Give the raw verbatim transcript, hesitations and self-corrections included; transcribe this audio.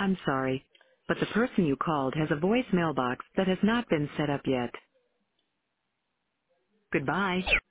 I'm sorry, but the person you called has a voice mailbox that has not been set up yet. Goodbye.